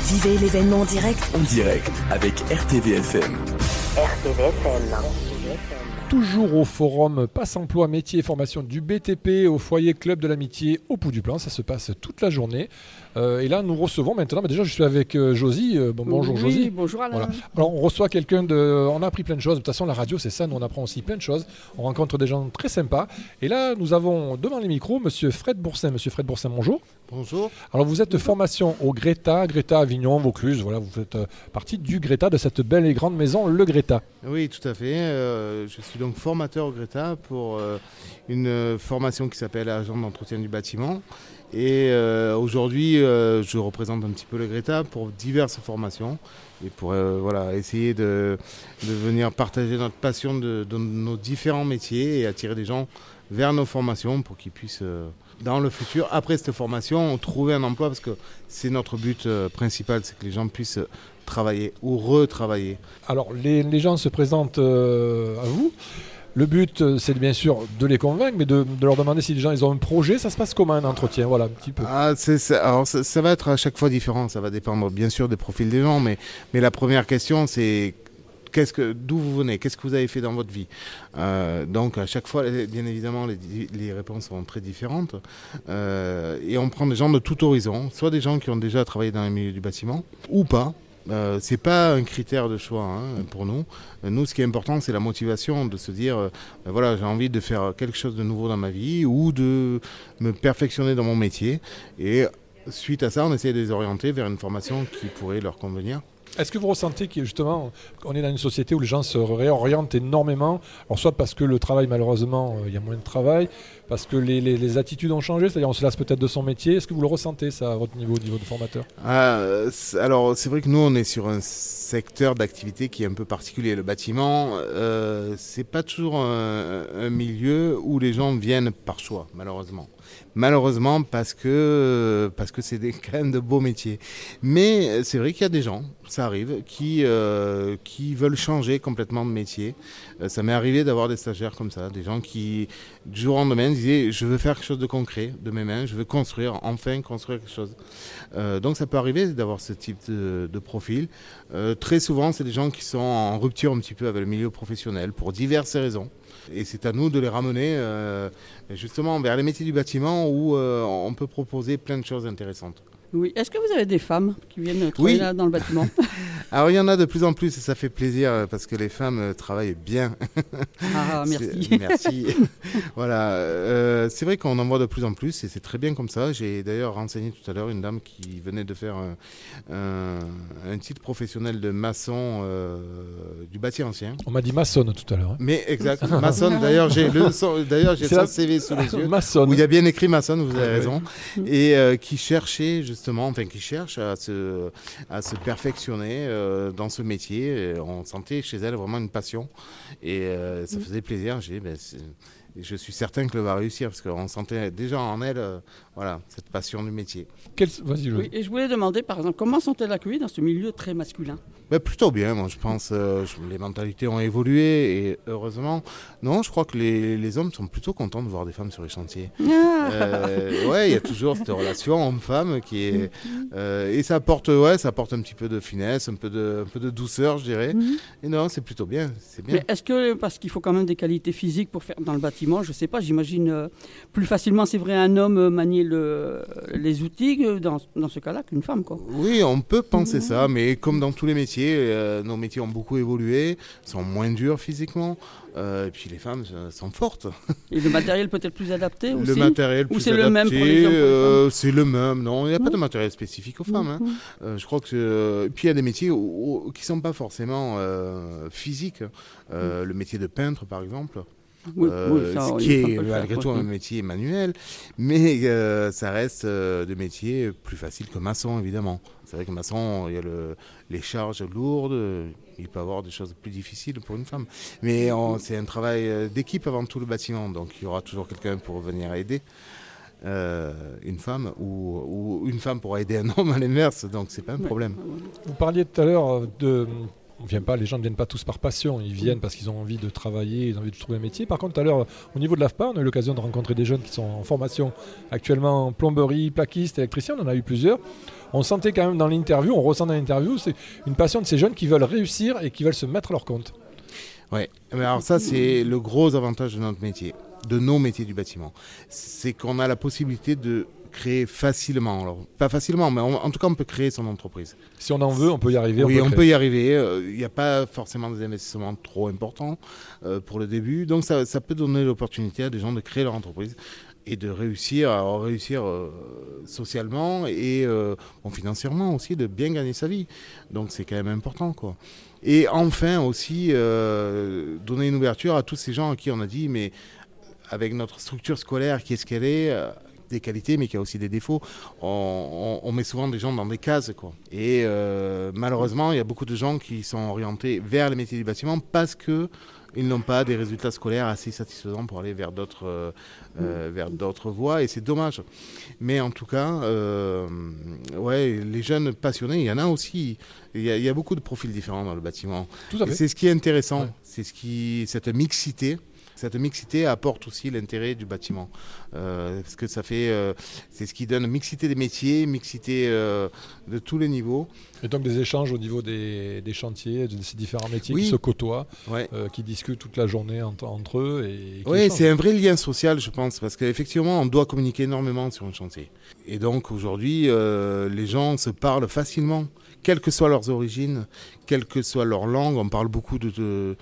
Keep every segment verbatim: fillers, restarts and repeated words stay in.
Vivez l'événement en direct. En direct avec R T V F M. R T V F M. Toujours au forum Passe Emploi Métiers et Formation du B T P, au foyer Club de l'Amitié au Pouls du Plan. Ça se passe toute la journée. Euh, et là, nous recevons maintenant, bah déjà je suis avec euh, Josie. Euh, bon, bonjour oui, Josie. Bonjour Alain. Voilà. Alors on reçoit quelqu'un de... On a appris plein de choses. De toute façon, la radio, c'est ça. Nous, on apprend aussi plein de choses. On rencontre des gens très sympas. Et là, nous avons devant les micros Monsieur Fred Boursin. Monsieur Fred Boursin, bonjour. Bonjour. Alors vous êtes de formation au Greta, Greta Avignon, Vaucluse. Voilà, vous faites euh, partie du Greta, de cette belle et grande maison, le Greta. Oui, tout à fait. Euh, je suis donc formateur au Greta pour euh, une formation qui s'appelle Agent d'entretien du bâtiment. Et euh, aujourd'hui, euh, je représente un petit peu le Greta pour diverses formations et pour euh, voilà, essayer de, de venir partager notre passion de, de nos différents métiers et attirer des gens vers nos formations pour qu'ils puissent, euh, dans le futur, après cette formation, trouver un emploi parce que c'est notre but euh, principal, c'est que les gens puissent travailler ou retravailler. Alors, les, les gens se présentent euh, à vous. Le but, c'est bien sûr de les convaincre, mais de, de leur demander si les gens ils ont un projet. Ça se passe comment un entretien? Voilà, un petit peu. Ah, c'est, c'est, alors ça, ça va être à chaque fois différent. Ça va dépendre bien sûr des profils des gens, mais, mais la première question, c'est qu'est-ce que, d'où vous venez? Qu'est-ce que vous avez fait dans votre vie? euh, Donc à chaque fois, bien évidemment, les, les réponses sont très différentes. Euh, et on prend des gens de tout horizon, soit des gens qui ont déjà travaillé dans le milieu du bâtiment, ou pas. Euh, c'est pas un critère de choix hein, pour nous. Nous, ce qui est important, c'est la motivation de se dire, euh, ben voilà, j'ai envie de faire quelque chose de nouveau dans ma vie ou de me perfectionner dans mon métier. Et suite à ça, on essaie de les orienter vers une formation qui pourrait leur convenir. Est-ce que vous ressentez que justement, on est dans une société où les gens se réorientent énormément, alors soit parce que le travail, malheureusement, il y a moins de travail, parce que les, les, les attitudes ont changé, c'est-à-dire on se lasse peut-être de son métier. Est-ce que vous le ressentez, ça, à votre niveau, au niveau de formateur? ah, c'est, Alors, c'est vrai que nous, on est sur un secteur d'activité qui est un peu particulier. Le bâtiment, euh, c'est pas toujours un, un milieu où les gens viennent par choix, malheureusement. Malheureusement, parce que, parce que c'est des, quand même de beaux métiers. Mais c'est vrai qu'il y a des gens, ça arrive, qui, euh, qui veulent changer complètement de métier. Euh, ça m'est arrivé d'avoir des stagiaires comme ça, des gens qui, du jour au lendemain, disaient « je veux faire quelque chose de concret de mes mains, je veux construire, enfin construire quelque chose ». Euh, donc ça peut arriver d'avoir ce type de, de profil. Euh, très souvent, c'est des gens qui sont en rupture un petit peu avec le milieu professionnel pour diverses raisons. Et c'est à nous de les ramener euh, justement vers les métiers du bâtiment où euh, on peut proposer plein de choses intéressantes. Oui. Est-ce que vous avez des femmes qui viennent travailler oui. là dans le bâtiment? Alors il y en a de plus en plus et ça fait plaisir parce que les femmes travaillent bien. Ah, merci. Merci. Voilà, euh, c'est vrai qu'on en voit de plus en plus et c'est très bien comme ça. J'ai d'ailleurs renseigné tout à l'heure une dame qui venait de faire un, un, un titre professionnel de maçon euh, du bâti ancien. On m'a dit maçonne tout à l'heure. Hein. Mais exact, maçonne. D'ailleurs j'ai le son, d'ailleurs j'ai son la... C V sous les yeux. Maçonne. Où il y a bien écrit maçonne, vous avez ah, raison. Oui. Et euh, qui cherchait justement, enfin qui cherche à se, à se perfectionner euh, dans ce métier. Et on sentait chez elle vraiment une passion et euh, ça faisait plaisir. J'ai dit, ben, c'est... je suis certain qu'elle va réussir parce qu'on sentait déjà en elle euh, voilà, cette passion du métier. Quel... Vas-y, oui, et je voulais demander par exemple, comment sont-elles accueillies dans ce milieu très masculin? Ben, plutôt bien, moi je pense. Euh, les mentalités ont évolué et heureusement. Non, je crois que les, les hommes sont plutôt contents de voir des femmes sur les chantiers. Ah. Euh, ouais, il y a toujours cette relation homme-femme qui est euh, et ça apporte, ouais, ça apporte un petit peu de finesse, un peu de, un peu de douceur, je dirais. Mm-hmm. Et non, c'est plutôt bien, c'est bien. Mais est-ce que parce qu'il faut quand même des qualités physiques pour faire dans le bâtiment, je sais pas, j'imagine euh, plus facilement, c'est vrai, un homme manier le, les outils dans, dans ce cas-là qu'une femme, quoi. Oui, on peut penser mmh. ça, mais comme dans tous les métiers, euh, nos métiers ont beaucoup évolué, sont moins durs physiquement, euh, et puis les femmes euh, sont fortes. Et le matériel peut être plus adapté aussi? Le matériel plus Ou c'est adapté, le même pour les hommes, euh, c'est le même, non, il n'y a mmh. pas de matériel spécifique aux femmes. Mmh. Hein. Euh, je crois que euh, puis il y a des métiers où, où, qui ne sont pas forcément euh, physiques. Euh, mmh. Le métier de peintre, par exemple. Oui, euh, oui, ça, ce qui est malgré tout un métier manuel, mais euh, ça reste euh, des métiers plus faciles que maçon, évidemment. C'est vrai que maçon, il y a le, les charges lourdes, il peut y avoir des choses plus difficiles pour une femme. Mais on, c'est un travail d'équipe avant tout le bâtiment, donc il y aura toujours quelqu'un pour venir aider. Euh, une femme ou, ou une femme pourra aider un homme à l'inverse, donc c'est pas un problème. Vous parliez tout à l'heure de... vient pas, les gens ne viennent pas tous par passion, ils viennent parce qu'ils ont envie de travailler, ils ont envie de trouver un métier. Par contre, tout à l'heure, au niveau de l'A F P A, on a eu l'occasion de rencontrer des jeunes qui sont en formation actuellement en plomberie, plaquiste, électricien, on en a eu plusieurs. On sentait quand même dans l'interview, on ressent dans l'interview, c'est une passion de ces jeunes qui veulent réussir et qui veulent se mettre à leur compte. Ouais, mais alors ça c'est le gros avantage de notre métier, de nos métiers du bâtiment. C'est qu'on a la possibilité de créer facilement, alors pas facilement, mais on, en tout cas on peut créer son entreprise. Si on en veut, on peut y arriver. Oui, on peut, on peut y arriver. Il n'y a pas forcément des investissements trop importants euh, pour le début, donc ça, ça peut donner l'opportunité à des gens de créer leur entreprise et de réussir, à réussir euh, socialement et euh, bon, financièrement aussi, de bien gagner sa vie. Donc c'est quand même important, quoi. Et enfin aussi euh, donner une ouverture à tous ces gens à qui on a dit, mais avec notre structure scolaire qui est ce qu'elle est, euh, des qualités mais qui a aussi des défauts, on, on, on met souvent des gens dans des cases, quoi. Et euh, malheureusement, il y a beaucoup de gens qui sont orientés vers les métiers du bâtiment parce que ils n'ont pas des résultats scolaires assez satisfaisants pour aller vers d'autres, euh, euh, vers d'autres voies, et c'est dommage. Mais en tout cas, euh, ouais, les jeunes passionnés, il y en a aussi. Il y a, il y a beaucoup de profils différents dans le bâtiment. Tout à fait. Et c'est ce qui est intéressant, Ouais. c'est ce qui, cette mixité. Cette mixité apporte aussi l'intérêt du bâtiment, euh, parce que ça fait, euh, c'est ce qui donne mixité des métiers, mixité euh, de tous les niveaux. Et donc des échanges au niveau des, des chantiers, de ces différents métiers Oui. qui se côtoient, Ouais. euh, qui discutent toute la journée entre, entre eux. Et, et qui Oui, échangent. c'est un vrai lien social, je pense, parce qu'effectivement, on doit communiquer énormément sur un chantier. Et donc aujourd'hui, euh, les gens se parlent facilement, quelles que soient leurs origines, quelle que soit leur langue. On parle beaucoup de, de,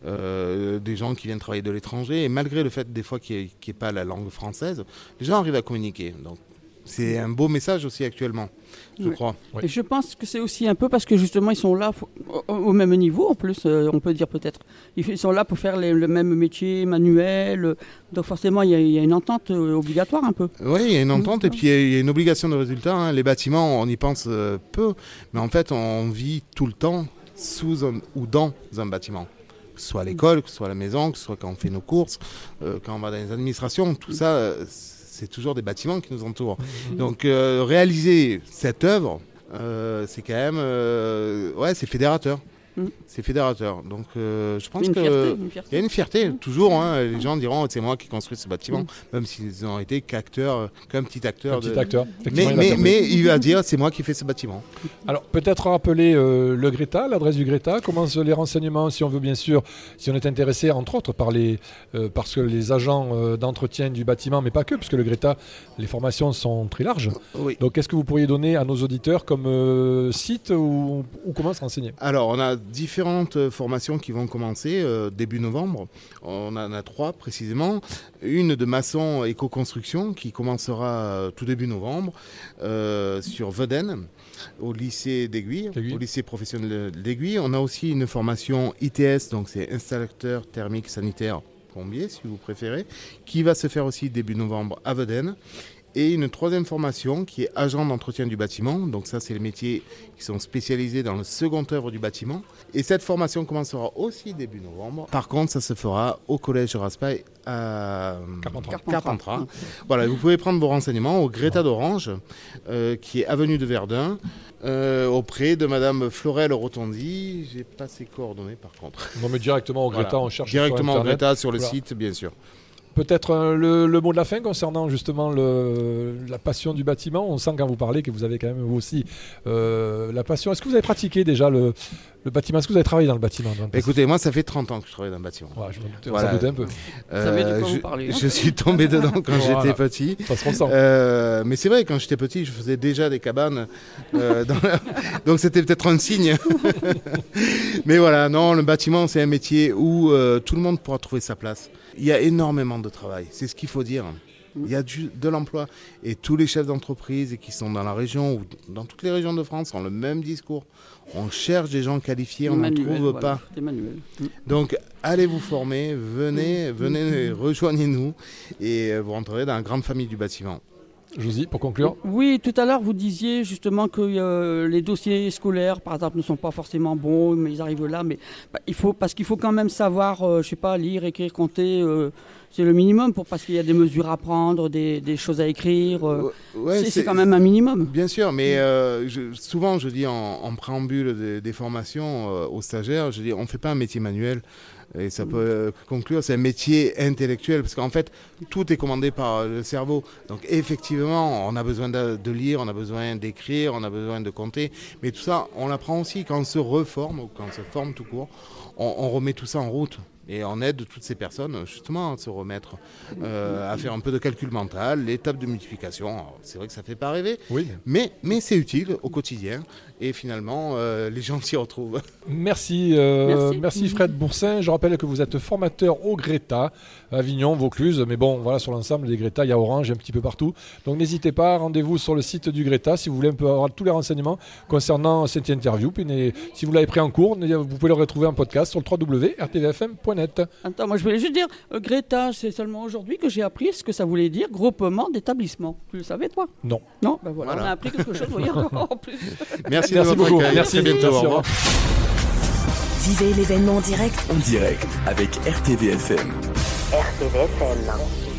euh, des gens qui viennent travailler de l'étranger, et malgré le fait des fois qu'il n'y ait, qu'il y ait pas la langue française, les gens arrivent à communiquer. Donc c'est un beau message aussi actuellement, je Oui. crois. Oui. Et je pense que c'est aussi un peu parce que justement ils sont là pour- au, au même niveau en plus, euh, on peut dire peut-être. Ils sont là pour faire les- le même métier manuel, euh, donc forcément il y, a- il y a une entente euh, obligatoire un peu. Oui, il y a une entente Mhm. et puis il y a- il y a une obligation de résultat, hein. Les bâtiments, on y pense euh, peu, mais en fait, on vit tout le temps sous un, ou dans un bâtiment. Que ce soit à l'école, que ce soit à la maison, que ce soit quand on fait nos courses, euh, quand on va dans les administrations, tout ça, euh, c'est toujours des bâtiments qui nous entourent. Donc, euh, réaliser cette œuvre, euh, c'est quand même, euh, ouais, c'est fédérateur. Mhm. C'est fédérateur. Donc, euh, je pense Une que fierté, une fierté. il y a une fierté, toujours. Hein, les gens diront c'est moi qui construis ce bâtiment, Mhm. même s'ils ont été qu'acteurs, qu'un petit acteur. Un petit de- acteur. Mais, Effectivement, il a mais, compris. mais il va dire c'est moi qui fais ce bâtiment. Alors, peut-être rappeler euh, le Greta, l'adresse du Greta, comment se- les renseignements, si on veut bien sûr, si on est intéressé, entre autres, par les, euh, parce que les agents euh, d'entretien du bâtiment, mais pas que, puisque le Greta, les formations sont très larges. Oui. Donc, qu'est-ce que vous pourriez donner à nos auditeurs comme euh, site ou, ou comment se renseigner? Alors, on a différentes formations qui vont commencer euh, début novembre. On en a trois précisément. Une de maçon éco-construction qui commencera euh, tout début novembre euh, sur Veden, au lycée d'Aiguille, D'Aiguille. au lycée professionnel d'Aiguille. On a aussi une formation I T S, donc c'est installateur thermique sanitaire plombier, si vous préférez, qui va se faire aussi début novembre à Veden. Et une troisième formation qui est agent d'entretien du bâtiment. Donc ça, c'est les métiers qui sont spécialisés dans le second œuvre du bâtiment. Et cette formation commencera aussi début novembre. Par contre, ça se fera au collège Raspail à Carpentras. Carpentras. Voilà, vous pouvez prendre vos renseignements au Greta d'Orange, euh, qui est avenue de Verdun, euh, auprès de Madame Florelle Rotondi. J'ai pas ses coordonnées par contre. Non, mais directement au Greta, Voilà. on cherche Directement sur au Internet. Greta sur le Voilà. site, bien sûr. Peut-être euh, le, le mot de la fin concernant justement le, la passion du bâtiment. On sent quand vous parlez que vous avez quand même vous aussi euh, la passion. Est-ce que vous avez pratiqué déjà le, le bâtiment? Est-ce que vous avez travaillé dans le bâtiment dans le passé? Écoutez, moi, ça fait trente ans que je travaille dans le bâtiment. Voilà, je me doutais, on Voilà. s'en doutait un peu. savez de quoi je, vous parlez, hein. je suis tombé dedans quand Voilà. j'étais petit. Ça se ressent. Euh, mais c'est vrai, quand j'étais petit, je faisais déjà des cabanes. euh, dans la- Donc c'était peut-être un signe. Mais voilà, non, le bâtiment, c'est un métier où euh, tout le monde pourra trouver sa place. Il y a énormément de travail, c'est ce qu'il faut dire. Il y a du, de l'emploi. Et tous les chefs d'entreprise qui sont dans la région ou dans toutes les régions de France ont le même discours. On cherche des gens qualifiés, on n'en Manuel, trouve voilà, pas. des manuels. Mm. Donc, allez vous former, venez, venez, rejoignez-nous et euh, vous rentrerez dans la grande famille du bâtiment. Josie, pour conclure. Oui, tout à l'heure, vous disiez justement que euh, les dossiers scolaires, par exemple, ne sont pas forcément bons, mais ils arrivent là. Mais bah, il faut, parce qu'il faut quand même savoir, euh, je sais pas, lire, écrire, compter. Euh, c'est le minimum pour, parce qu'il y a des mesures à prendre, des, des choses à écrire. Euh, ouais, c'est, c'est, c'est quand même un minimum. Bien sûr, mais euh, je, souvent je dis en, en préambule des, des formations euh, aux stagiaires, je dis on ne fait pas un métier manuel. Et ça peut euh, conclure, c'est un métier intellectuel, parce qu'en fait, tout est commandé par le cerveau. Donc effectivement, on a besoin de, de lire, on a besoin d'écrire, on a besoin de compter, mais tout ça, on l'apprend aussi quand on se reforme, ou quand on se forme tout court, on, on remet tout ça en route. Et on aide toutes ces personnes justement à se remettre, euh, à faire un peu de calcul mental, l'étape de multiplication. Alors, c'est vrai que ça ne fait pas rêver, oui. mais, mais c'est utile au quotidien. Et finalement, euh, les gens s'y retrouvent. Merci, euh, merci. merci Fred Boursin. Je rappelle que vous êtes formateur au Greta, Avignon, Vaucluse. Mais bon, voilà, sur l'ensemble des Greta, il y a Orange, un petit peu partout. Donc n'hésitez pas, rendez-vous sur le site du Greta si vous voulez un peu avoir tous les renseignements concernant cette interview. Puis si vous l'avez pris en cours, vous pouvez le retrouver en podcast sur le w w w point r t v f m point net. Attends, moi je voulais juste dire, euh, Greta, c'est seulement aujourd'hui que j'ai appris ce que ça voulait dire, groupement d'établissements. Tu le savais, toi? Non. Non, ben voilà, voilà. on a appris quelque chose, voyez, en plus. Merci, Merci de votre beaucoup. accueil. Merci. À très bientôt. Merci, Au revoir. Vivez l'événement en direct. En direct avec R T V F M. R T V F M.